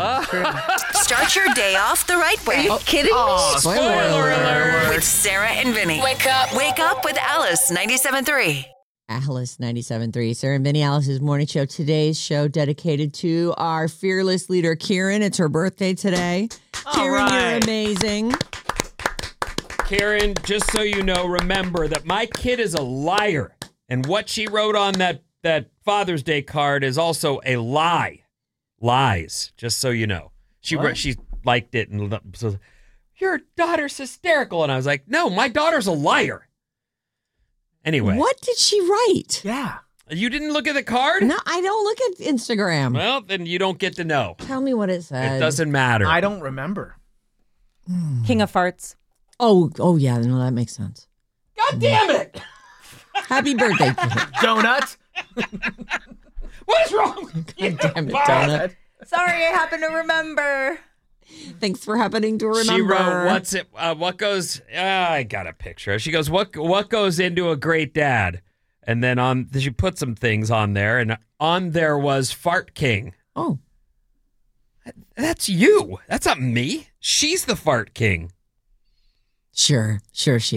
True. Start your day off the right way. Are you kidding me? Spoiler alert. With Sarah and Vinny. Wake up with Alice 97.3. Alice 97.3. Sarah and Vinny, Alice's morning show. Today's show dedicated to our fearless leader, Kieran. It's her birthday today. Kieran, you're amazing. Karen, just so you know, remember that my kid is a liar. And what she wrote on that Father's Day card is also a lie. Lies, just so you know. She liked it and so, your daughter's hysterical. And I was like, no, my daughter's a liar. Anyway. What did she write? Yeah. You didn't look at the card? No, I don't look at Instagram. Well, then you don't get to know. Tell me what it said. It doesn't matter. I don't remember. King of farts. Oh yeah, no, that makes sense. God damn it! Happy birthday, Kieran. Donut? What is wrong? God damn it, Donut. Sorry, I happen to remember. Thanks for happening to remember. She wrote, what goes, I got a picture. She goes, what goes into a great dad? And then she put some things on there, and on there was Fart King. Oh. That's you. That's not me. She's the Fart King. Sure she is.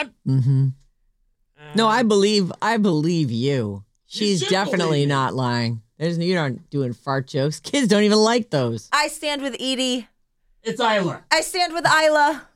No, I believe you. She's definitely not lying. You aren't doing fart jokes. Kids don't even like those. I stand with Edie. It's Isla. I stand with Isla.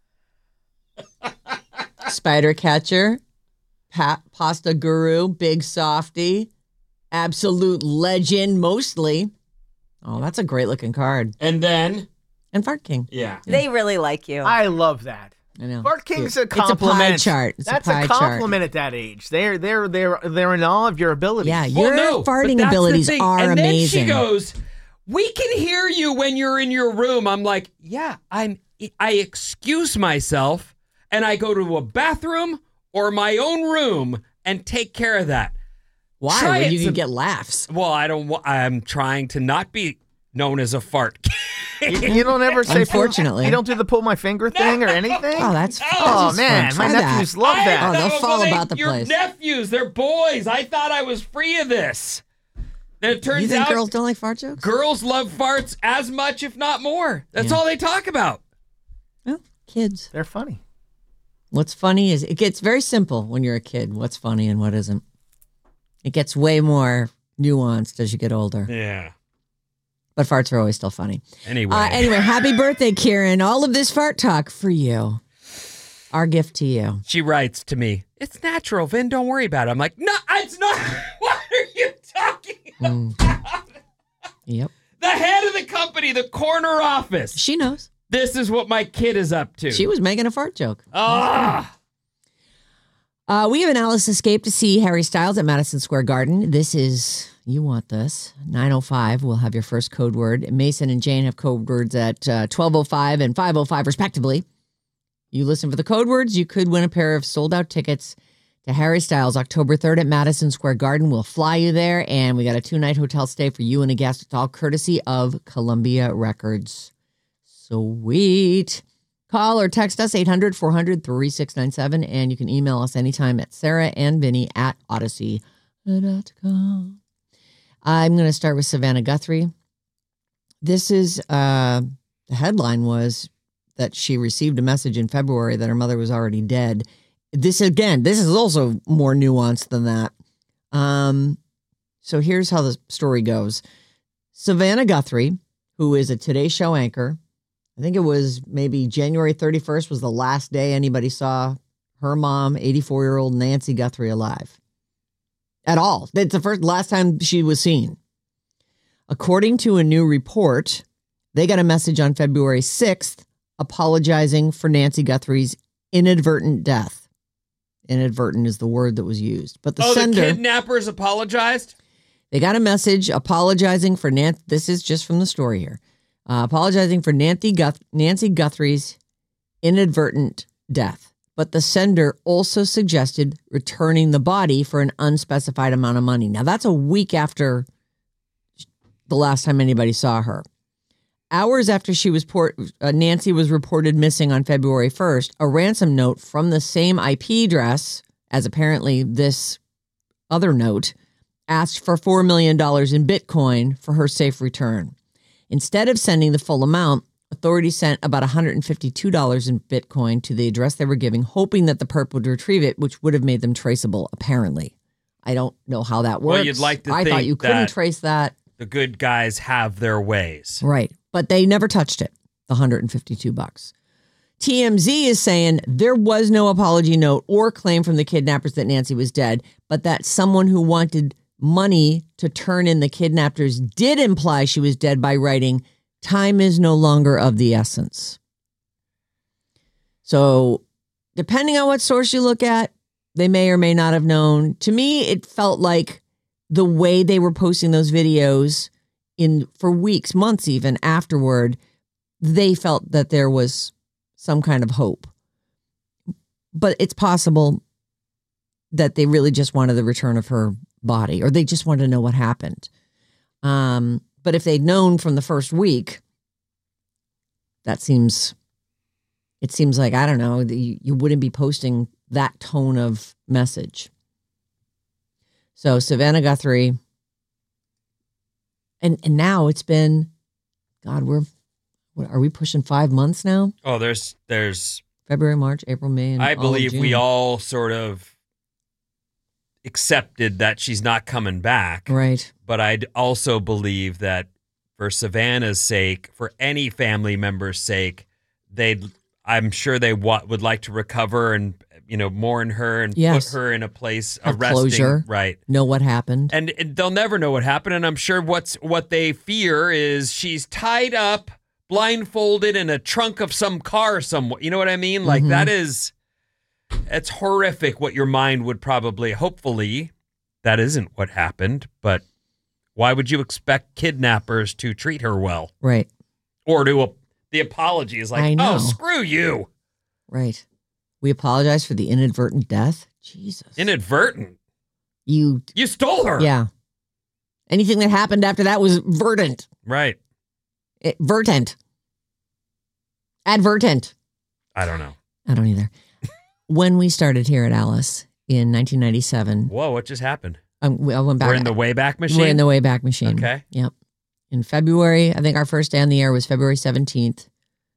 Spider catcher, pasta guru, big softy, absolute legend mostly. Oh, that's a great looking card. And Fart King. Yeah. They really like you. I love that. I know. Fart King's a It's a pie compliment. chart. That's a compliment at that age. They're in awe of your abilities. Yeah, your farting abilities are and amazing. And then she goes, we can hear you when you're in your room. I'm like, yeah, I excuse myself and I go to a bathroom or my own room and take care of that. Why? When you can get laughs. Well, I'm trying to not be known as a fart. You don't ever say, unfortunately. You don't do the pull my finger thing or anything? Oh, that's Oh, man, my nephews love that. Oh, they'll fall about the your place. nephews, they're boys. I thought I was free of this. Then it turns You think out girls don't like fart jokes? girls love farts as much, if not more. That's all they talk about. Well, kids. They're funny. What's funny is it gets very simple when you're a kid. What's funny and what isn't. It gets way more nuanced as you get older. Yeah. But farts are always still funny. Anyway, happy birthday, Kieran. All of this fart talk for you. Our gift to you. she writes to me, it's natural, Vin, don't worry about it. I'm like, no, it's not. What are you talking about? Yep. The head of the company, the corner office. She knows. This is what my kid is up to. She was making a fart joke. Ah. We have an Alice escape to see Harry Styles at Madison Square Garden. This is, you want this, 9:05. We'll have your first code word. Mason and Jane have code words at 12:05 and 5:05 respectively. You listen for the code words, you could win a pair of sold-out tickets to Harry Styles October 3rd at Madison Square Garden. We'll fly you there, and we got a 2-night hotel stay for you and a guest. It's all courtesy of Columbia Records. Sweet. Call or text us 800-400-3697, and you can email us anytime at sarahandvinny@odyssey.com. I'm going to start with Savannah Guthrie. This is, the headline was that she received a message in February that her mother was already dead. This is also more nuanced than that. So here's how the story goes. Savannah Guthrie, who is a Today Show anchor, I think it was maybe January 31st was the last day anybody saw her mom, 84-year-old Nancy Guthrie, alive. At all. It's the last time she was seen. According to a new report, they got a message on February 6th apologizing for Nancy Guthrie's inadvertent death. Inadvertent is the word that was used. But the sender, the kidnappers apologized? They got a message apologizing for Nancy. This is just from the story here. Apologizing for Nancy Guthrie's inadvertent death. But the sender also suggested returning the body for an unspecified amount of money. Now, that's a week after the last time anybody saw her. Hours after Nancy was reported missing on February 1st, a ransom note from the same IP address as apparently this other note asked for $4 million in Bitcoin for her safe return. Instead of sending the full amount, authorities sent about $152 in Bitcoin to the address they were giving, hoping that the perp would retrieve it, which would have made them traceable, apparently. I don't know how that works. Well, you'd like to I think thought you couldn't that trace that. the good guys have their ways. Right. But they never touched it, the $152. TMZ is saying there was no apology note or claim from the kidnappers that Nancy was dead, but that someone who wanted money to turn in the kidnappers did imply she was dead by writing, "Time is no longer of the essence." So, depending on what source you look at, they may or may not have known. To me, it felt like the way they were posting those videos for weeks, months even afterward, they felt that there was some kind of hope. But it's possible that they really just wanted the return of her body, or they just wanted to know what happened. But if they'd known from the first week, it seems like, I don't know, you wouldn't be posting that tone of message. So Savannah Guthrie, and now it's been, God, are we pushing 5 months now? Oh, there's February, March, April, May, and I believe June. we all sort of accepted that she's not coming back. Right. But I'd also believe that for Savannah's sake, for any family member's sake, I'm sure they would like to recover and, mourn her and Yes. put her in a place Have of resting. closure. Right. Know what happened. And they'll never know what happened. And I'm sure what they fear is she's tied up, blindfolded in a trunk of some car somewhere. You know what I mean? Like it's horrific what your mind would hopefully that isn't what happened, but why would you expect kidnappers to treat her well? Right. Or the apology is I like, know. oh, screw you. Right. We apologize for the inadvertent death. Jesus. Inadvertent. You stole her. Yeah. Anything that happened after that was verdant. Right. Vertent. Advertent. I don't know. I don't either. When we started here at Alice in 1997, Whoa, what just happened? I went back. We're in the Wayback Machine? We're in the Wayback Machine. Okay. Yep. In February, I think our first day on the air was February 17th.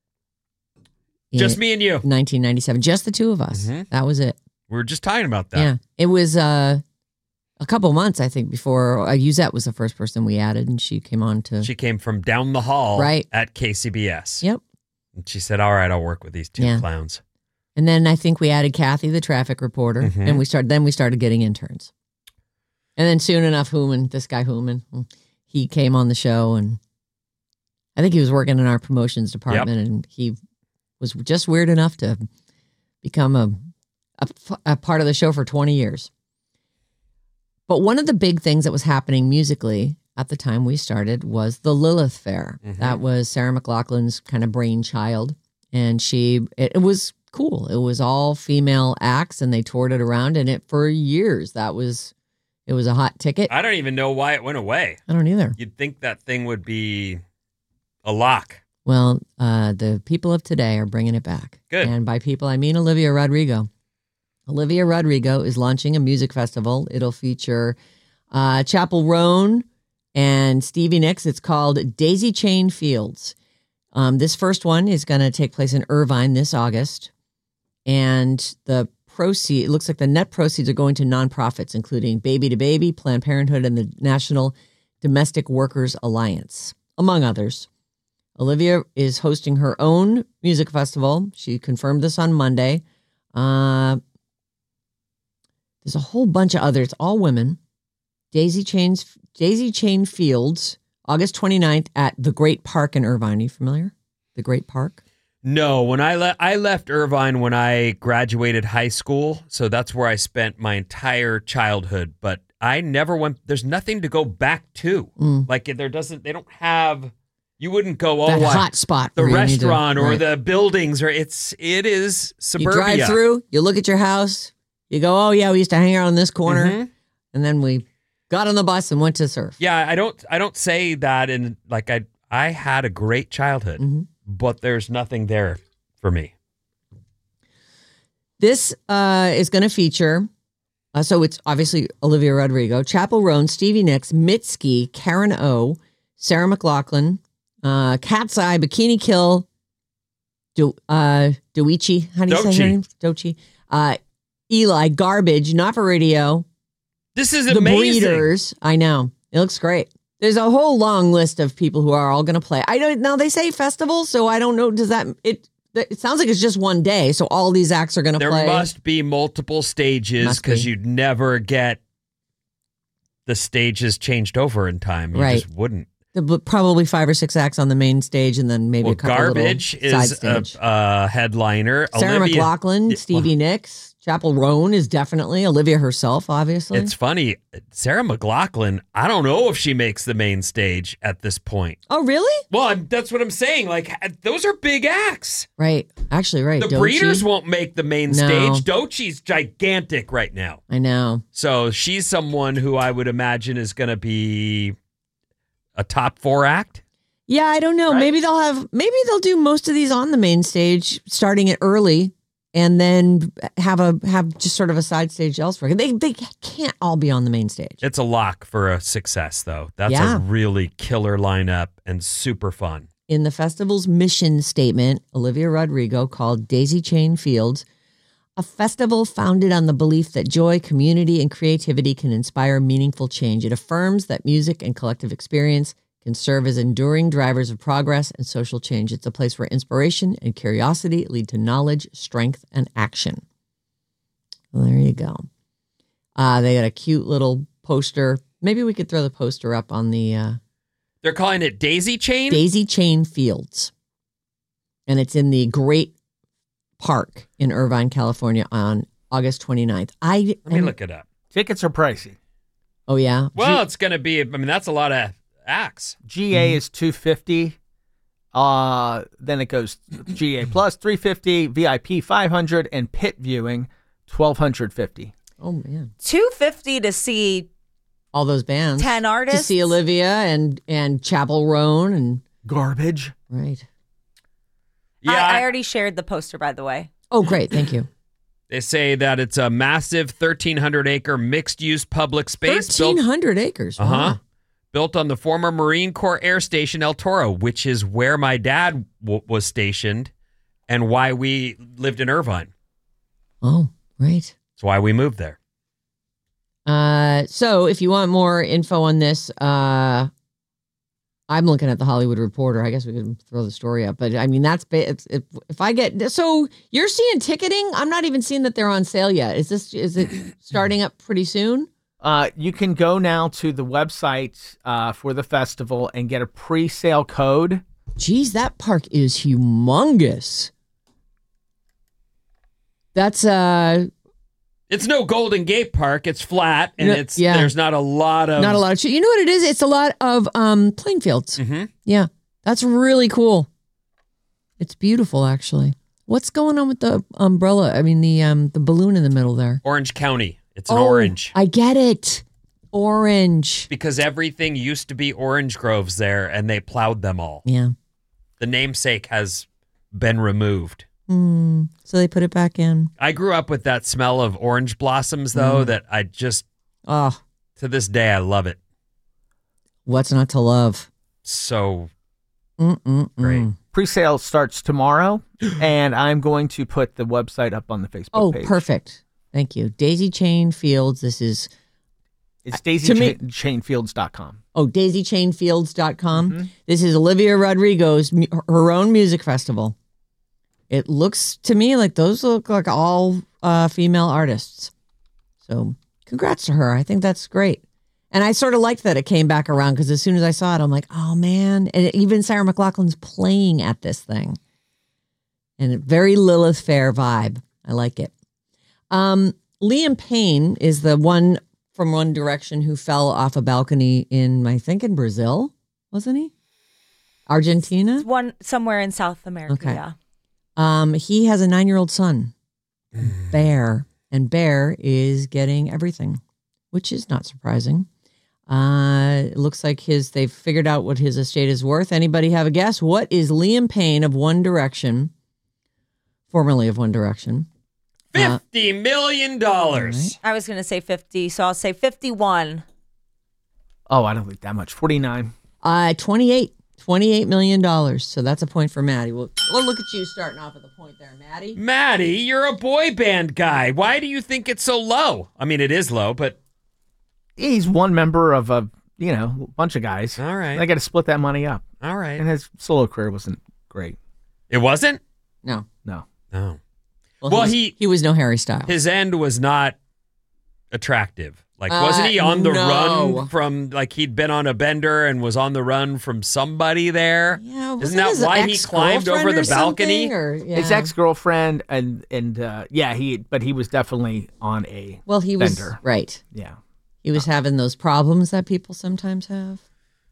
Just me and you. 1997. Just the two of us. Mhm. That was it. We were just talking about that. Yeah. It was a couple months, I think, before Yuzette was the first person we added, and she came on to. She came from down the hall Right. at KCBS. Yep. And she said, all right, I'll work with these two Yeah. clowns. And then I think we added Kathy, the traffic reporter, Mhm. and we started getting interns. And then soon enough, this guy Hooman, he came on the show, and I think he was working in our promotions department, and he was just weird enough to become a part of the show for 20 years. But one of the big things that was happening musically at the time we started was the Lilith Fair. Mhm. That was Sarah McLachlan's kind of brainchild. And it was cool. It was all female acts, and they toured it around, and for years it was a hot ticket. I don't even know why it went away. I don't either. You'd think that thing would be a lock. Well, the people of today are bringing it back. Good. And by people, I mean Olivia Rodrigo. Olivia Rodrigo is launching a music festival. It'll feature Chappell Roan and Stevie Nicks. It's called Daisy Chain Fields. This first one is going to take place in Irvine this August. And it looks like the net proceeds are going to nonprofits, including Baby to Baby, Planned Parenthood, and the National Domestic Workers Alliance, among others. Olivia is hosting her own music festival. She confirmed this on Monday. There's a whole bunch of others, all women. Daisy Chain Fields, August 29th at the Great Park in Irvine. Are you familiar? The Great Park? No, when I left Irvine when I graduated high school, so that's where I spent my entire childhood, but I never went. There's nothing to go back to. Like they don't have. You wouldn't go, that hot spot. the where you need to- restaurant or right. the buildings, or it is suburbia. You drive through, you look at your house, you go, oh yeah, we used to hang out on this corner, Mhm. and then we got on the bus and went to surf. Yeah, I don't say that in like I had a great childhood, Mhm. but there's nothing there for me. This is going to feature, so it's obviously Olivia Rodrigo, Chappell Roan, Stevie Nicks, Mitski, Karen O, Sarah McLachlan, Cat's Eye, Bikini Kill, Doichi. How do you say her name? Dochi. Eli, Garbage, Not for Radio. This is The amazing. Breeders. I know. It looks great. There's a whole long list of people who are all going to play. I don't now. They say festival, so I don't know. Does that it sounds like it's just one day, so all these acts are going to play. There must be multiple stages because you'd never get the stages changed over in time. You just wouldn't. Probably 5 or 6 acts on the main stage, and then maybe a couple Garbage little side is stage. a headliner. Sarah McLachlan, Stevie Nicks, Chappell Roan is definitely Olivia herself, obviously. It's funny. Sarah McLachlan, I don't know if she makes the main stage at this point. Oh, really? Well, that's what I'm saying. Like, those are big acts. Right. Actually, right. The Dochi. Breeders won't make the main No. stage. Dochi's gigantic right now. I know. So she's someone who I would imagine is going to be a top 4 act. Yeah, I don't know. Right? Maybe they'll do most of these on the main stage, starting it early, and then have just sort of a side stage elsewhere. They can't all be on the main stage. It's a lock for a success, though. That's Yeah. a really killer lineup and super fun. In the festival's mission statement, Olivia Rodrigo called Daisy Chain Fields a festival founded on the belief that joy, community, and creativity can inspire meaningful change. It affirms that music and collective experience can serve as enduring drivers of progress and social change. It's a place where inspiration and curiosity lead to knowledge, strength, and action. Well, there you go. They got a cute little poster. Maybe we could throw the poster up on the They're calling it Daisy Chain? Daisy Chain Fields. And it's in the Great Park in Irvine, California on August 29th. Let me look it up. Tickets are pricey. Oh, yeah? Well, it's going to be, that's a lot of acts. GA is $250. Then it goes GA plus $350, VIP $500, and pit viewing $1,250. Oh, man. $250 to see All those bands. 10 artists. To see Olivia and Chappell Roan and... Garbage. Right. Yeah, I already shared the poster, by the way. Oh, great. Thank you. They say that it's a massive 1,300-acre mixed-use public space. 1,300 acres. Wow. Built on the former Marine Corps Air Station El Toro, which is where my dad was stationed and why we lived in Irvine. Oh, right. That's why we moved there. So if you want more info on this, I'm looking at the Hollywood Reporter. I guess we could throw the story up, but I mean, if I get, so you're seeing ticketing. I'm not even seeing that they're on sale yet. Is it starting up pretty soon? You can go now to the website for the festival and get a pre-sale code. Geez, that park is humongous. That's It's no Golden Gate Park. It's flat, and there's not a lot of... You know what it is? It's a lot of playing fields. Mm-hmm. Yeah, that's really cool. It's beautiful, actually. What's going on with the umbrella? I mean, the balloon in the middle there. Orange County. It's an orange. I get it. Orange. Because everything used to be orange groves there, and they plowed them all. Yeah. The namesake has been removed. So they put it back in. I grew up with that smell of orange blossoms, though, that I just, to this day, I love it. What's not to love? So great. Pre-sale starts tomorrow, and I'm going to put the website up on the Facebook page. Oh, perfect. Thank you. Daisy Chain Fields. It's daisychainfields.com. Oh, daisychainfields.com. This is Olivia Rodrigo's, her own music festival. It looks to me like those look like all female artists. So congrats to her. I think that's great. And I sort of liked that it came back around because as soon as I saw it, I'm like, oh, man. And even Sarah McLachlan's playing at this thing. And a very Lilith Fair vibe. I like it. Liam Payne is the one from One Direction who fell off a balcony in Brazil, wasn't he? Argentina? Somewhere in South America, Okay. yeah. He has a 9-year-old son, Bear, and Bear is getting everything, which is not surprising. It looks like they've figured out what his estate is worth. Anybody have a guess? What is Liam Payne of One Direction, formerly of One Direction? $50 million. Right. I was going to say 50, so I'll say 51. Oh, I don't think that much. 49. 28. $28 million. So that's a point for Maddie. Well, look at you starting off with a point there, Maddie. Maddie, you're a boy band guy. Why do you think it's so low? I mean, it is low, but He's one member of a bunch of guys. all right. They got to split that money up. All right. And his solo career wasn't great. It wasn't? No. No. No. Well, Well, he was no Harry Styles. His end was not attractive. Like, wasn't he on the no. run from, like, he'd been on a bender and was on the run from somebody there? Yeah, Isn't that why he climbed over the balcony? His ex-girlfriend and he was definitely on a Well, he was bender. right. Yeah. He was having those problems that people sometimes have.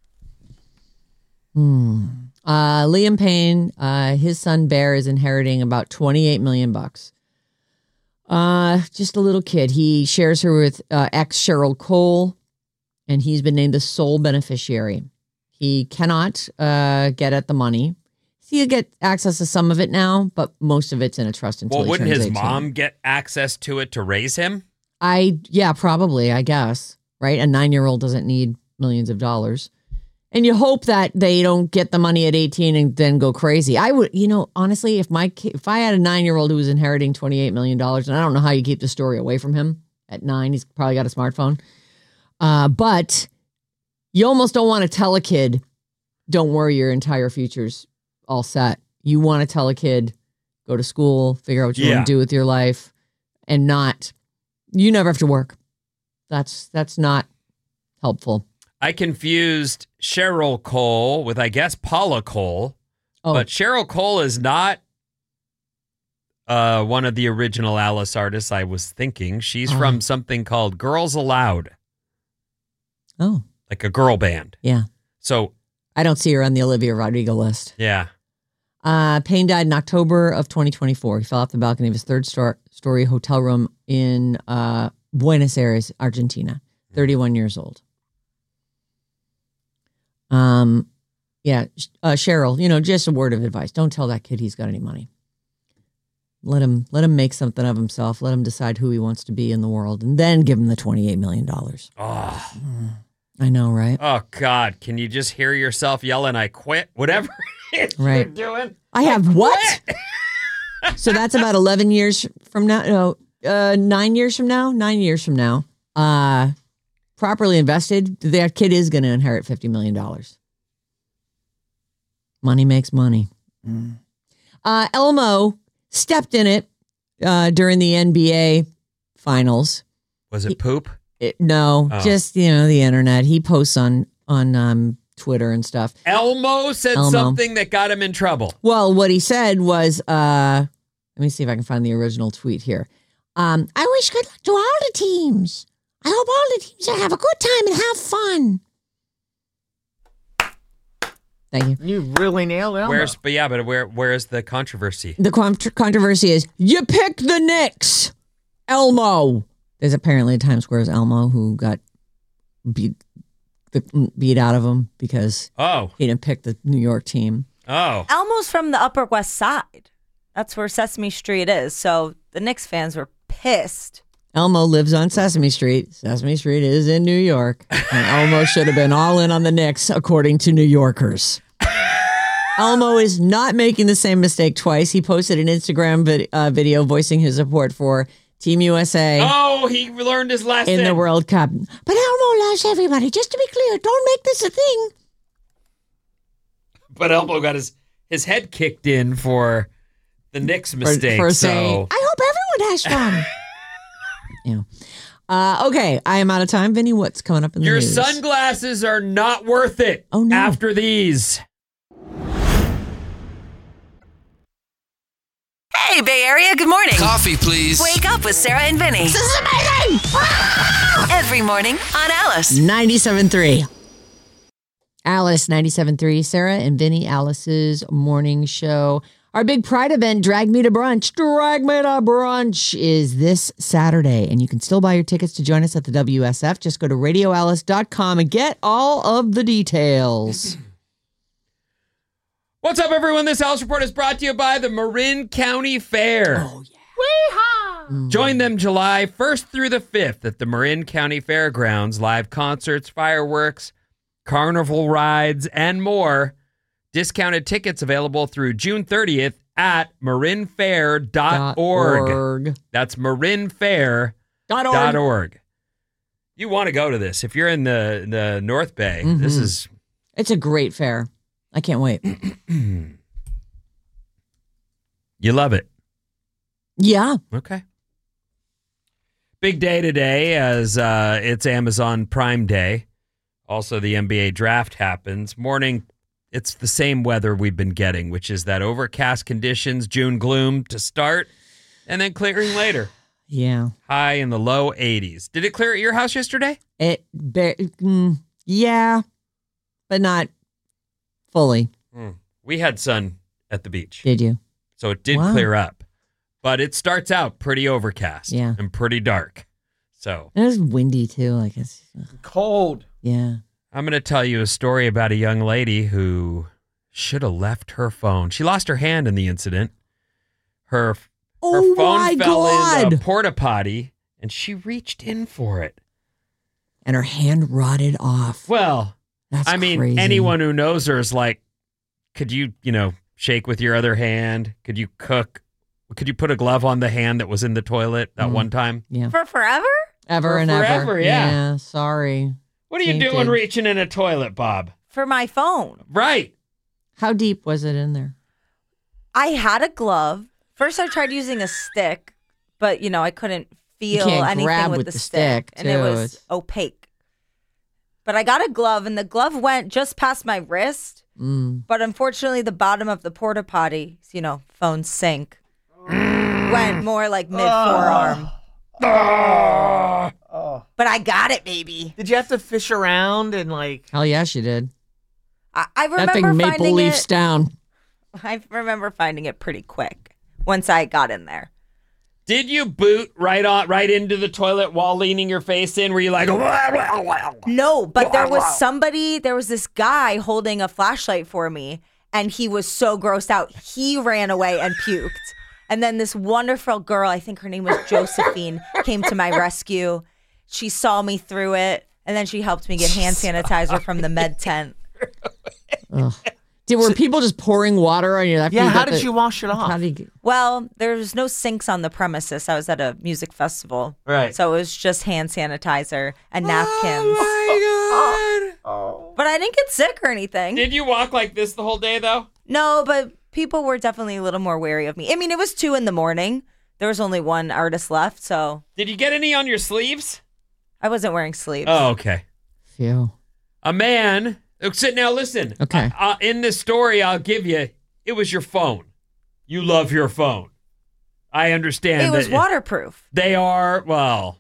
Liam Payne, his son Bear is inheriting about $28 million. Just a little kid. He shares her with ex Cheryl Cole, and he's been named the sole beneficiary. He cannot get at the money. He'll get access to some of it now, but most of it's in a trust until he Wouldn't turns his 18. mom get access to it to raise him? Probably, I guess, right? A 9-year-old doesn't need millions of dollars. And you hope that they don't get the money at 18 and then go crazy. I would, honestly, if I had a 9-year-old who was inheriting $28 million, and I don't know how you keep the story away from him at 9, he's probably got a smartphone. But you almost don't want to tell a kid, don't worry, your entire future's all set. You want to tell a kid, go to school, figure out what you want to do with your life, and you never have to work. That's not helpful. I confused Cheryl Cole with, I guess, Paula Cole. Oh. But Cheryl Cole is not one of the original Alice artists I was thinking. She's from something called Girls Aloud. Oh. Like a girl band. Yeah. So I don't see her on the Olivia Rodrigo list. yeah. Payne died in October of 2024. He fell off the balcony of his third-story hotel room in Buenos Aires, Argentina. 31 years old. Cheryl, just a word of advice. Don't tell that kid he's got any money. Let him make something of himself. Let him decide who he wants to be in the world, and then give him the $28 million. Oh. I know, right? Oh, God. Can you just hear yourself yelling, I quit? Whatever it is you're doing. I have what? So that's about 11 years from now. No, 9 years from now. 9 years from now. Properly invested, that kid is going to inherit $50 million. Money makes money. Elmo stepped in it during the NBA finals. Was it poop? No, just, the internet. He posts on Twitter and stuff. Elmo said something that got him in trouble. Well, what he said was, let me see if I can find the original tweet here. I wish good luck to all the teams. I hope all the teams have a good time and have fun. Thank you. You really nailed Elmo. Where's the controversy? The controversy is, you pick the Knicks, Elmo. There's apparently a Times Square's Elmo who got beat out of him because he didn't pick the New York team. Oh. Elmo's from the Upper West Side. That's where Sesame Street is. So the Knicks fans were pissed. Elmo lives on Sesame Street. Sesame Street is in New York. And Elmo should have been all in on the Knicks, according to New Yorkers. Elmo is not making the same mistake twice. He posted an Instagram video voicing his support for Team USA. Oh, he learned his lesson. In the World Cup. But Elmo loves everybody. Just to be clear, don't make this a thing. But Elmo got his head kicked in for the Knicks mistake. For saying, I hope everyone has fun. Okay, I am out of time. Vinny, what's coming up in the news? Your sunglasses are not worth it after these. Hey, Bay Area, good morning. Coffee, please. Wake up with Sarah and Vinny. This is amazing! Every morning on Alice. 97.3. Alice, 97.3. Sarah and Vinny, Alice's morning show. Our big Pride event, Drag Me to Brunch. Drag Me to Brunch is this Saturday. And you can still buy your tickets to join us at the WSF. Just go to radioalice.com and get all of the details. What's up, everyone? This Alice Report is brought to you by the Marin County Fair. Oh, yeah. Weehaw! Join them July 1st through the 5th at the Marin County Fairgrounds. Live concerts, fireworks, carnival rides, and more. Discounted tickets available through June 30th at marinfair.org. That's marinfair.org. You want to go to this. If you're in the North Bay, this is... It's a great fair. I can't wait. You love it. Yeah. Okay. Big day today as it's Amazon Prime Day. Also, the NBA draft happens. Morning, it's the same weather we've been getting, which is that overcast conditions, June gloom to start, and then clearing later. Yeah. High in the low 80s. Did it clear at your house yesterday? Yeah, but not fully. We had sun at the beach. Did you? So it did clear up. But it starts out pretty overcast and pretty dark. So it was windy too. Like it's cold. Yeah. I'm going to tell you a story about a young lady who should have left her phone. She lost her hand in the incident. Her phone fell in a porta potty and she reached in for it. And her hand rotted off. Well, that's crazy. Anyone who knows her is like, could you, shake with your other hand? Could you cook? Could you put a glove on the hand that was in the toilet that one time? Yeah. For forever? Ever and forever, ever. Yeah. Sorry. What are you doing reaching in a toilet, Bob? For my phone. Right. How deep was it in there? I had a glove. First, I tried using a stick, but, I couldn't feel anything grab with the stick. And it was opaque. But I got a glove, and the glove went just past my wrist. But unfortunately, the bottom of the porta potty, phone sink, went more like mid-forearm. But I got it, baby. Did you have to fish around and Hell yeah, she did. I remember that thing maple leafs down. I remember finding it pretty quick once I got in there. Did you boot right into the toilet while leaning your face in? Were you like, no, but there was this guy holding a flashlight for me, and he was so grossed out. He ran away and puked. And then this wonderful girl, I think her name was Josephine, came to my rescue. She saw me through it, and then she helped me get hand sanitizer from the med tent. Were people just pouring water on you? How did you wash it off? Well, there's no sinks on the premises. I was at a music festival. Right. So it was just hand sanitizer and napkins. Oh, my God. But I didn't get sick or anything. Did you walk like this the whole day, though? No, but people were definitely a little more wary of me. I mean, it was 2 a.m. There was only one artist left, so. Did you get any on your sleeves? I wasn't wearing sleeves. Oh, okay. Phew. A man. Now listen. Okay. In this story, I'll give you, it was your phone. You love your phone. I understand. It was waterproof. They are, well,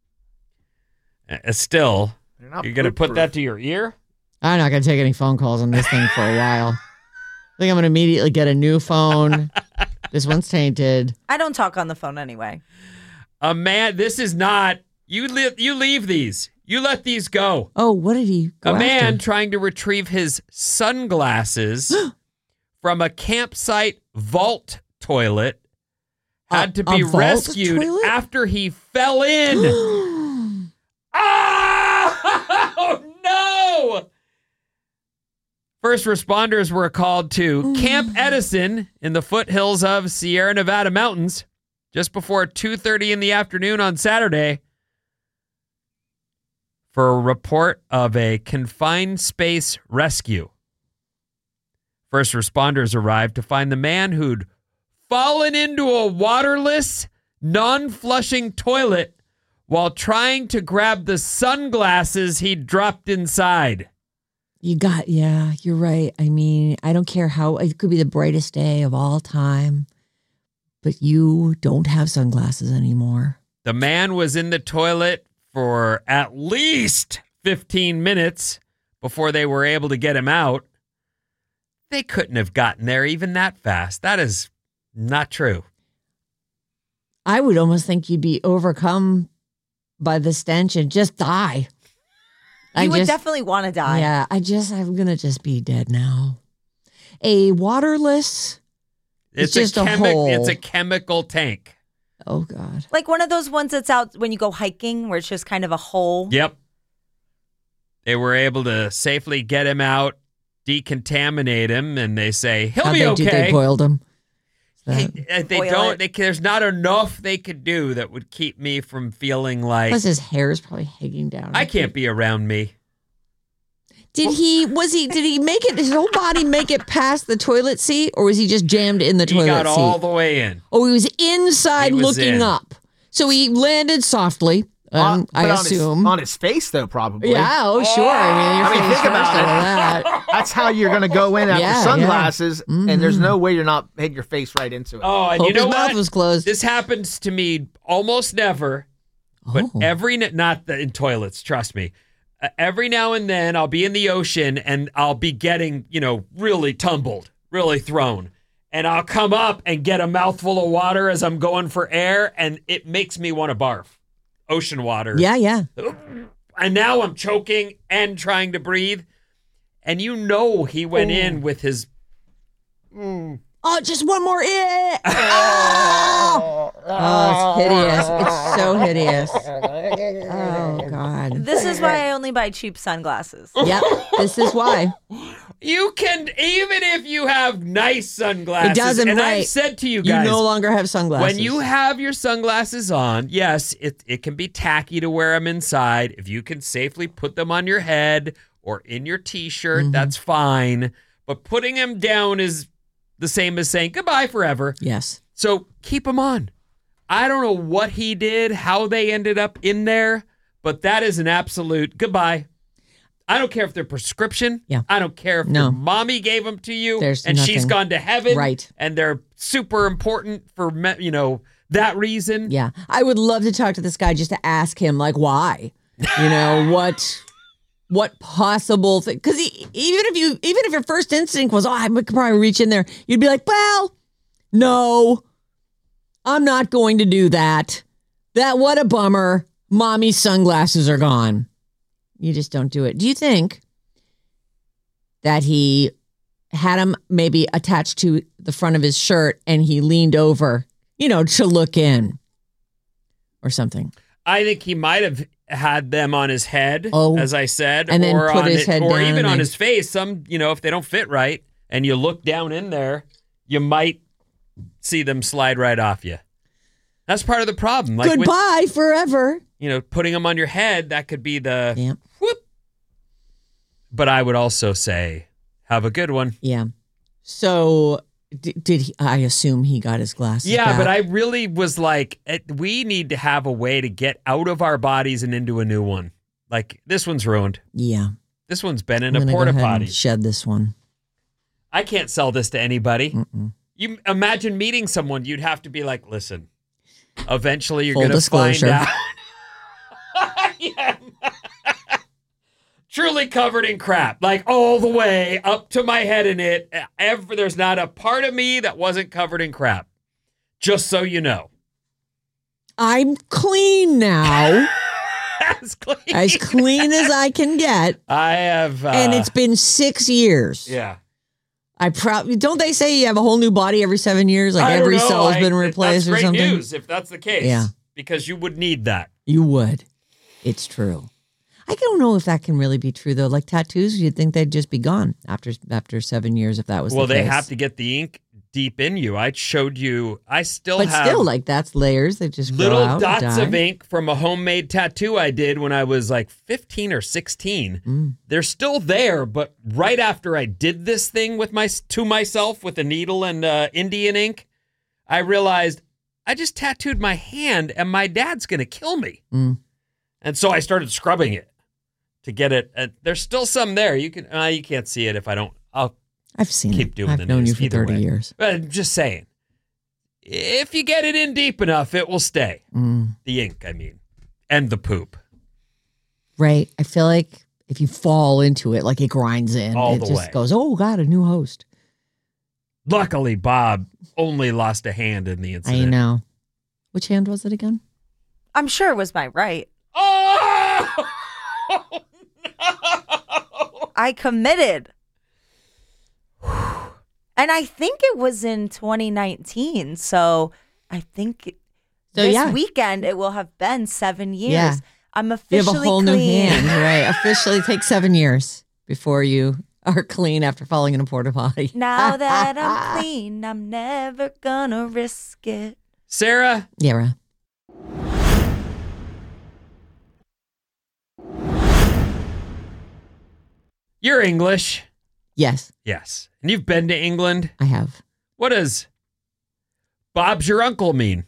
still, you're going to put that to your ear? I'm not going to take any phone calls on this thing for a while. I think I'm going to immediately get a new phone. This one's tainted. I don't talk on the phone anyway. A man, this is not, you leave these. You let these go. Oh, what did he go A man after? trying to retrieve his sunglasses from a campsite vault toilet had to be rescued toilet? after he fell in. Oh, no! First responders were called to Camp Edison in the foothills of Sierra Nevada mountains just before 2:30 in the afternoon on Saturday for a report of a confined space rescue. First responders arrived to find the man who'd fallen into a waterless, non-flushing toilet while trying to grab the sunglasses he'd dropped inside. You're right. I mean, I don't care how, it could be the brightest day of all time, but you don't have sunglasses anymore. The man was in the toilet for at least 15 minutes before they were able to get him out. They couldn't have gotten there even that fast. That is not true. I would almost think you'd be overcome by the stench and just die. You would definitely want to die. Yeah, I'm going to just be dead now. A waterless, it's just a hole. It's a chemical tank. Oh, God. Like one of those ones that's out when you go hiking where it's just kind of a hole. Yep. They were able to safely get him out. decontaminate him, and they say he'll How'd be they okay. do? They boiled him. They Boil don't. it. There's not enough they could do that would keep me from feeling like Plus, his hair is probably hanging down. I can't be around me. Did he make it, his whole body make it past the toilet seat, or was he just jammed in the He toilet got seat? all the way in. Oh, he was inside He was looking in. up. So he landed softly, I But assume. on his face though, probably. Yeah, oh, sure. I mean, think about it. that. That's how you're going to go in after Yeah, sunglasses, yeah. and there's no way you're not hitting your face right into it. Oh, and Hope you know his mouth what? was closed. This happens to me almost never, but Oh. not in toilets, trust me. Every now and then I'll be in the ocean and I'll be getting, really tumbled, really thrown. And I'll come up and get a mouthful of water as I'm going for air, and it makes me want to barf. Ocean water. Yeah. And now I'm choking and trying to breathe. And he went in with his... Oh, just one more. Oh, it's hideous. It's so hideous. Oh, God. This is why I only buy cheap sunglasses. Yep, this is why. You can, even if you have nice sunglasses, It doesn't, and right. I've said to you You guys, no longer have sunglasses. when you have your sunglasses on, yes, it can be tacky to wear them inside. If you can safely put them on your head or in your t-shirt, that's fine. But putting them down is the same as saying goodbye forever. Yes. So keep them on. I don't know what he did, how they ended up in there, but that is an absolute goodbye. I don't care if they're prescription. Yeah. I don't care if No. your mommy gave them to you There's and she's nothing. gone to heaven. Right. And they're super important for, that reason. Yeah. I would love to talk to this guy just to ask him, like, why? What possible thing? Because even if your first instinct was, I could probably reach in there, you'd be like, well, no, I'm not going to do that. What a bummer. Mommy's sunglasses are gone. You just don't do it. Do you think that he had them maybe attached to the front of his shirt and he leaned over, to look in or something? I think he might have had them on his head, as I said, and then or put on his head or down even and on then- his face. Some, if they don't fit right and you look down in there, you might see them slide right off you. That's part of the problem. Like Goodbye forever. putting them on your head, that could be the Yeah. whoop. But I would also say, have a good one. Yeah. So did he? I assume he got his glasses. Yeah, back. but I really was like, we need to have a way to get out of our bodies and into a new one. Like, this one's ruined. Yeah. This one's been in I'm a gonna porta go ahead potty. and shed this one. I can't sell this to anybody. Mm-mm. You imagine meeting someone, you'd have to be like, listen, eventually you're Full going to find disclosure. out. Yeah. Truly covered in crap, like all the way up to my head in it. There's not a part of me that wasn't covered in crap. Just so you know. I'm clean now. As clean. As clean as I can get. I have. And it's been 6 years. Yeah. Don't they say you have a whole new body every 7 years? Like I don't every know. cell has been replaced that's or something? great news if that's the case. Yeah. Because you would need that. You would. It's true. I don't know if that can really be true though. Like tattoos, you'd think they'd just be gone after 7 years if that was Well, the they case. have to get the ink deep in you. I showed you. I still But have still, like that's layers that just grow little out and dots die. of ink from a homemade tattoo I did when I was like 15 or 16. Mm. They're still there, but right after I did this thing to myself with a needle and Indian ink, I realized I just tattooed my hand and my dad's going to kill me. Mm. And so I started scrubbing it to get it. There's still some there. You can't see it if I don't. I'll I've seen keep it. doing I've the known news you for either 30 way. years. But I'm just saying, if you get it in deep enough, it will stay. Mm. The ink, I mean, and the poop. Right. I feel like if you fall into it, like it grinds in. All it the just way. goes, oh, God, a new host. Luckily, Bob only lost a hand in the incident. I know. Which hand was it again? I'm sure it was my right. Oh! No! I committed. And I think it was in 2019. So I think this weekend it will have been 7 years. Yeah. I'm You officially have a whole clean. new hand. Right. Officially takes 7 years before you are clean after falling in a porta potty. Now that I'm clean, I'm never gonna risk it. Sarah, Yeah. you're English. Yes, Yes. And you've been to England. I have. What does Bob's your uncle mean?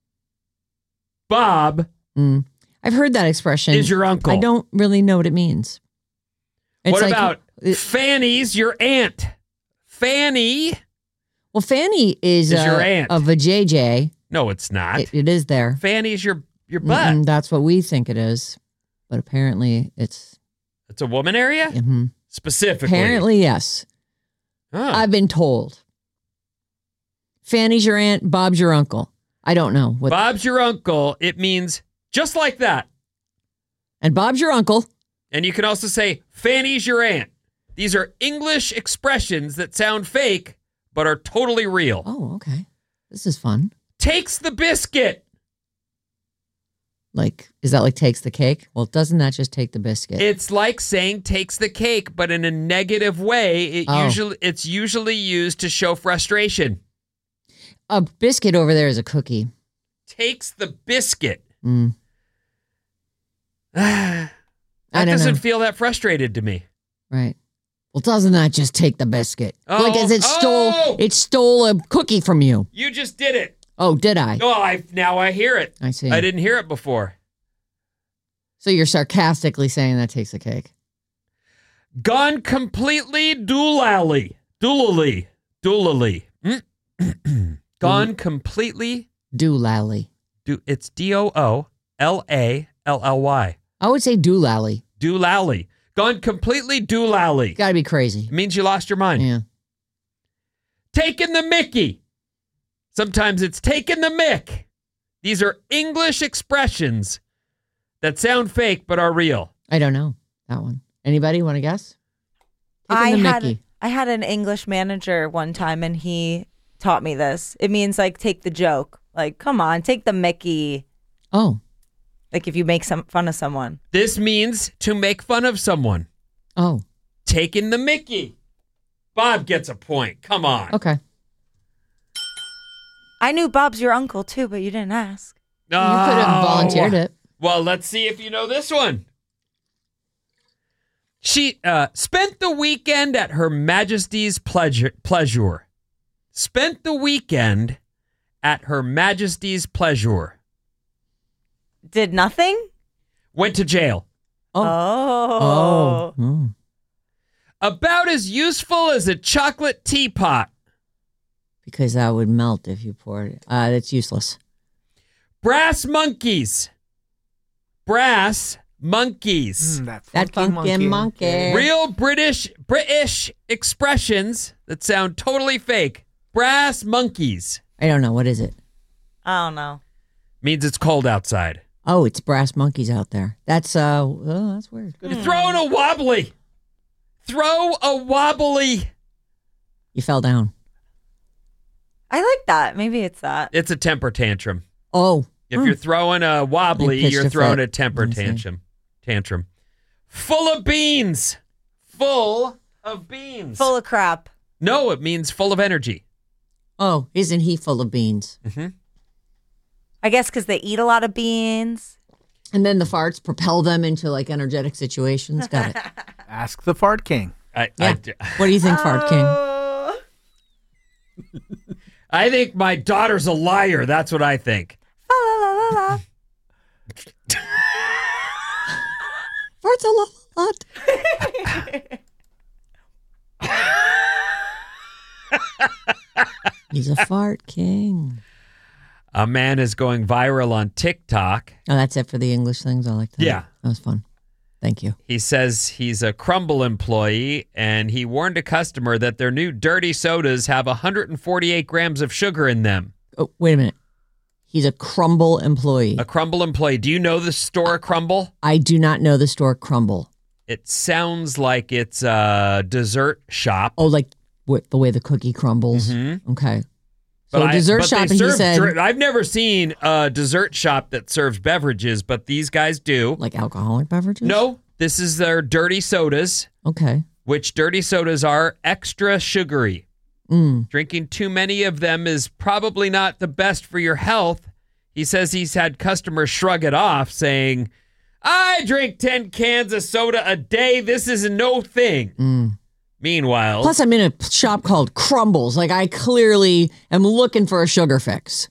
Bob I've heard that expression. is your uncle. I don't really know what it means. It's What like- about Fanny's your aunt? Fanny. Well, Fanny is your aunt. of a JJ. No, it's not. It is there. Fanny's your butt. That's what we think it is, but apparently it's. It's a woman area? mhm. Specifically. Apparently, yes. Huh. I've been told. Fanny's your aunt. Bob's your uncle. I don't know what. Bob's your uncle. It means just like that. And Bob's your uncle. And you can also say Fanny's your aunt. These are English expressions that sound fake, but are totally real. Oh, okay. This is fun. Takes the biscuit. Like, is that like takes the cake? Well, doesn't that just take the biscuit? It's like saying takes the cake, but in a negative way. It's usually used to show frustration. A biscuit over there is a cookie. Takes the biscuit. Mm. That I don't doesn't know. feel that frustrated to me. Right. Well, doesn't that just take the biscuit? Oh, Like, as oh! it stole a cookie from you. You just did it. Oh, did I? Oh, now I hear it. I see. I didn't hear it before. So you're sarcastically saying that takes the cake. Gone completely doolally. Doolally. Gone completely. Doolally. It's Doolally. I would say doolally. Doolally. Gone completely doolally. Got to be crazy. It means you lost your mind. Yeah. Taking the Mickey. Sometimes it's taking the mick. These are English expressions that sound fake but are real. I don't know that one. Anybody want to guess? Taking the Mickey. I had an English manager one time, and he taught me this. It means like take the joke. Like, come on, take the Mickey. Oh. Like if you make some fun of someone. This means to make fun of someone. Oh. Taking the Mickey. Bob gets a point. Come on. Okay. I knew Bob's your uncle too, but you didn't ask. You could have volunteered it. Well, let's see if you know this one. She spent the weekend at Her Majesty's pleasure. Spent the weekend at Her Majesty's pleasure. Did nothing? Went to jail. Oh. Oh. About as useful as a chocolate teapot. Because that would melt if you poured it. That's useless. Brass monkeys. Brass monkeys. That That funky monkey. Real British expressions that sound totally fake. Brass monkeys. I don't know. What is it? I don't know. Means it's cold outside. Oh, it's brass monkeys out there. That's that's weird. You're throwing a wobbly. Throw a wobbly. You fell down. I like that. Maybe it's that. It's a temper tantrum. Oh. If you're throwing a wobbly, You pitched you're a throwing fit. a temper I see. tantrum. Full of beans. Full of beans. Full of crap. No, it means full of energy. Oh, isn't he full of beans? I guess because they eat a lot of beans. And then the farts propel them into like energetic situations. Got it. Ask the Fart King. Yeah. What do you think, Fart King? Oh. I think my daughter's a liar. That's what I think. La, la, la, la. Farts a lot. He's a fart king. A man is going viral on TikTok. Oh, that's it for the English things. I like that. Yeah. That was fun. Thank you. He says he's a Crumble employee, and he warned a customer that their new dirty sodas have 148 grams of sugar in them. Oh, wait a minute. He's a Crumble employee. A Crumble employee. Do you know the store Crumble? I do not know the store Crumble. It sounds like it's a dessert shop. Oh, like the way the cookie crumbles. Mhm. Okay. So dessert but shop, they and he serve said, I've never seen a dessert shop that serves beverages, but these guys do. like alcoholic beverages? No, this is their dirty sodas. Okay. which dirty sodas are extra sugary. Drinking too many of them is probably not the best for your health. He says he's had customers shrug it off, saying, I drink 10 cans of soda a day. This is no thing. Meanwhile, Plus, I'm in a shop called Crumbles. Like, I clearly am looking for a sugar fix.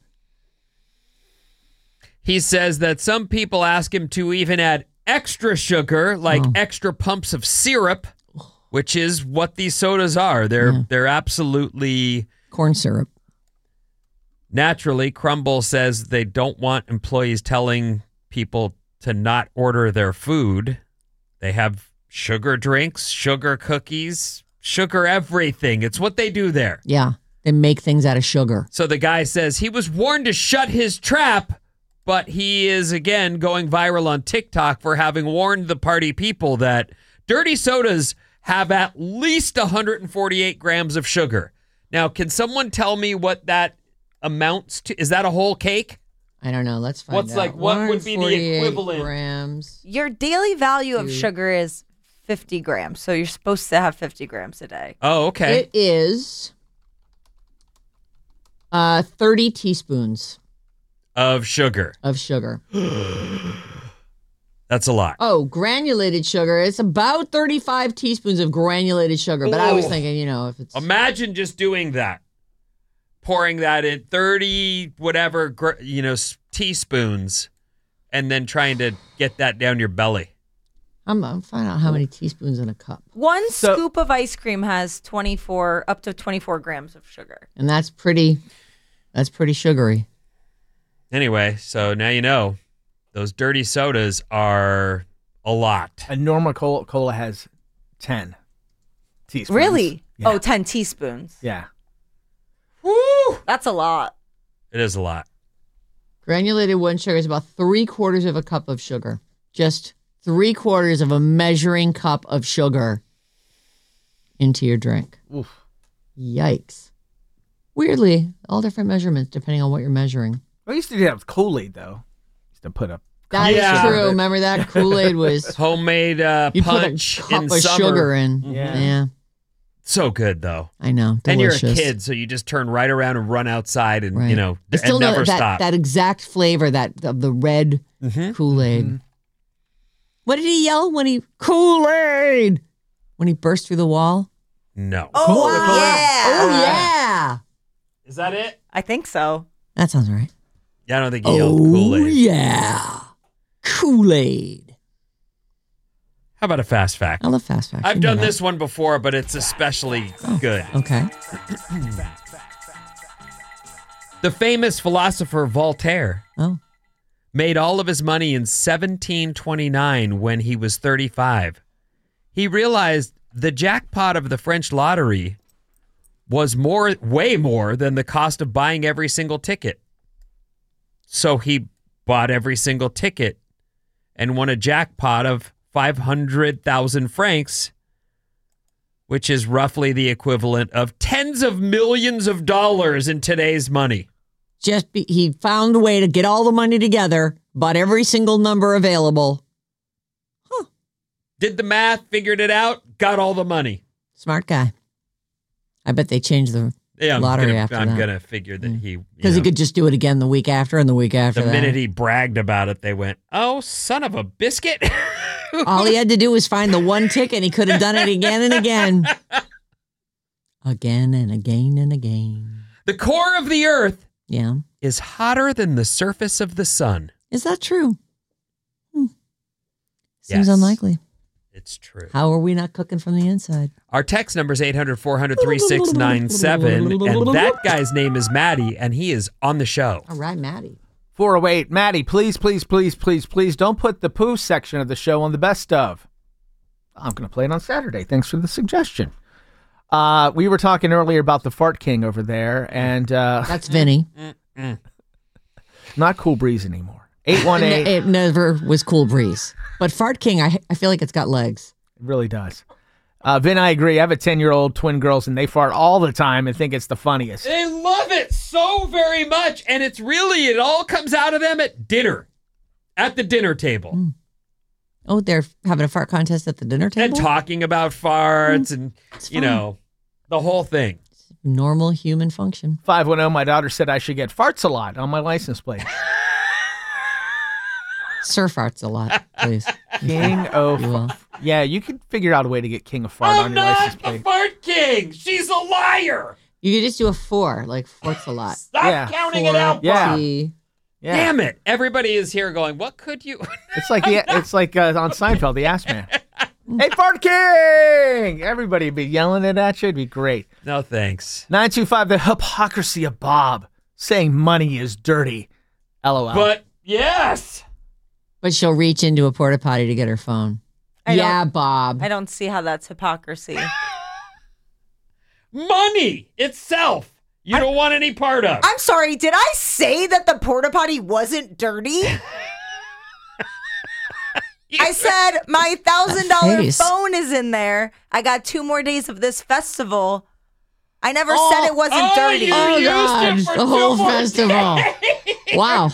he says that some people ask him to even add extra sugar, like extra pumps of syrup, which is what these sodas are. They're absolutely Corn syrup. naturally. Crumble says they don't want employees telling people to not order their food. They have sugar drinks, sugar cookies, sugar everything. It's what they do there. Yeah. They make things out of sugar. So the guy says he was warned to shut his trap, but he is again going viral on TikTok for having warned the party people that dirty sodas have at least 148 grams of sugar. Now, can someone tell me what that amounts to? Is that a whole cake? I don't know. Let's find out. What would be the 148 equivalent? grams. Your daily value of sugar is 50 grams. So you're supposed to have 50 grams a day. Oh, okay. It is 30 teaspoons Of sugar. of sugar. That's a lot. Oh, granulated sugar. It's about 35 teaspoons of granulated sugar. But I was thinking, if it's... Imagine just doing that. Pouring that in 30 whatever, teaspoons, and then trying to get that down your belly. I'm finding out how many teaspoons in a cup. One scoop of ice cream has up to 24 grams of sugar. And that's pretty sugary. Anyway, so now you know. Those dirty sodas are a lot. A normal cola has 10 teaspoons. Really? Yeah. Oh, 10 teaspoons. Yeah. Woo! That's a lot. It is a lot. Granulated one sugar is about 3/4 of a cup of sugar. Just 3/4 of a measuring cup of sugar into your drink. Oof. Yikes. Weirdly, all different measurements depending on what you're measuring. I used to do that with Kool-Aid, though. Used to put up. That is Yeah. true. Remember that Kool-Aid was Homemade you punch put a cup in of summer. sugar in. Yeah. So good, though. I know. And you're a Delicious. kid, so you just turn right around and run outside and, Right. I and still know never that, stop. that exact flavor of the red Kool-Aid. What did he yell when he Kool-Aid? When he burst through the wall? No. Oh, Wow. yeah. Oh yeah. Is that it? I think so. That sounds right. Yeah, I don't think he yelled Kool-Aid. yeah. Kool-Aid. How about a fast fact? I love fast fashion. I've done this one before, but it's especially good. Okay. The famous philosopher Voltaire Oh. made all of his money in 1729 when he was 35. He realized the jackpot of the French lottery was way more than the cost of buying every single ticket. So he bought every single ticket and won a jackpot of 500,000 francs, which is roughly the equivalent of tens of millions of dollars in today's money. He found a way to get all the money together, bought every single number available. Did the math, figured it out, got all the money. Smart guy. I bet they changed the lottery after I'm that. gonna figure that he Because he could just do it again the week after and the week after the that. minute he bragged about it, they went, "Oh, son of a biscuit!" All he had to do was find the one ticket and he could have done it again and again. Again and again and again. The core of the Earth Yeah. is hotter than the surface of the sun. Is that true? Yes. Seems unlikely. It's true. How are we not cooking from the inside? Our text number is 800-400-3697, and that guy's name is Maddie, and he is on the show. All right, Maddie. 408, Maddie, please don't put the poo section of the show on the best of. I'm going to play it on Saturday. Thanks for the suggestion. We were talking earlier about the Fart King over there, and That's Vinny. not Cool Breeze anymore. 818. It never was Cool Breeze. But Fart King, I feel like it's got legs. It really does. Vin, I agree. I have a 10-year-old twin girls, and they fart all the time and think it's the funniest. They love it so very much, and it all comes out of them at dinner, at the dinner table. Oh, they're having a fart contest at the dinner And table? talking about farts and, you fine. know, the whole thing. Normal human function. 510, my daughter said I should get farts a lot on my license plate. Sir farts a lot, please. King of... You will. Yeah, you could figure out a way to get King of Fart on I'm your license not plate. the fart king. She's a liar. You could just do a 4, like farts a lot. Stop Yeah. counting it out. Yeah. Bob. T. Yeah. Damn it. Everybody is here going, what could you? It's like on Seinfeld, the Ass Man. Hey, Fart King! Everybody would be yelling it at you. It'd be great. No, thanks. 925, the hypocrisy of Bob saying money is dirty. LOL. But yes. But she'll reach into a porta potty to get her phone. I Yeah, Bob. I don't see how that's hypocrisy. Money itself. You don't want any part of. I'm sorry, did I say that the porta potty wasn't dirty? I said my $1,000 face. phone is in there. I got 2 more days of this festival. I never said it wasn't dirty. you Oh, used God. it for The whole 2 more festival. days. Wow.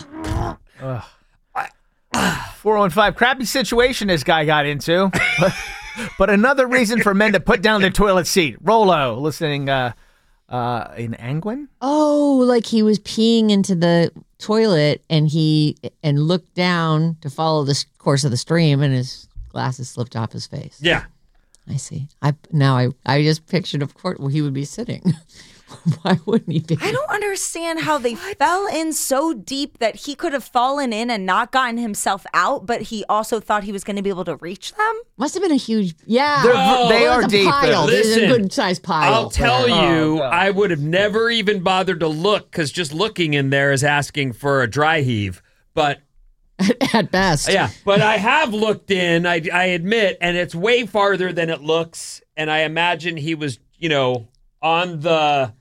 415, crappy situation this guy got into. But another reason for men to put down their toilet seat. Rolo, listening in Angwin? Oh, like he was peeing into the toilet and looked down to follow the course of the stream and his glasses slipped off his face. Yeah. I see. I just pictured, of course, where he would be sitting. Why wouldn't he be? I don't understand how they fell in so deep that he could have fallen in and not gotten himself out, but he also thought he was going to be able to reach them. Must have been a huge. Yeah, They It was are a deep. Pile. It was Listen, a good sized pile. I'll tell you, God. I would have never even bothered to look because just looking in there is asking for a dry heave. But At best. yeah, but I have looked in, I admit, and it's way farther than it looks. And I imagine he was, on the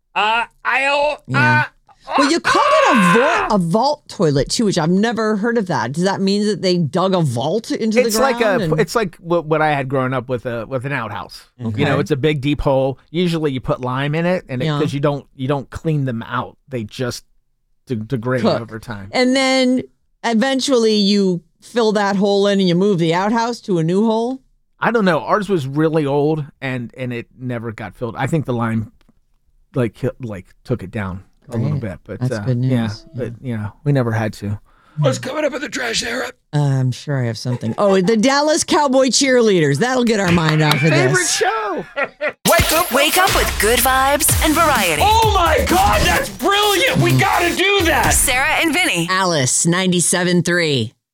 Yeah. Well, you called it a vault toilet too, which I've never heard of that. Does that mean that they dug a vault into It's the ground? it's like what I had growing up with an outhouse. It's a big deep hole. Usually you put lime in it, and Yeah. because you don't clean them out, they just degrade Cook. over time. And then eventually you fill that hole in and you move the outhouse to a new hole. I don't know. Ours was really old, and it never got filled. I think the lime like took it down a little bit, but That's good news. Yeah, but we never had to. What's coming up in the trash, Sarah? I'm sure I have something. Oh, the Dallas Cowboy cheerleaders. That'll get our mind off of Favorite this. show. Wake up with good vibes and variety. Oh my God, that's brilliant. We got to do that. Sarah and Vinny. Alice, 97.3.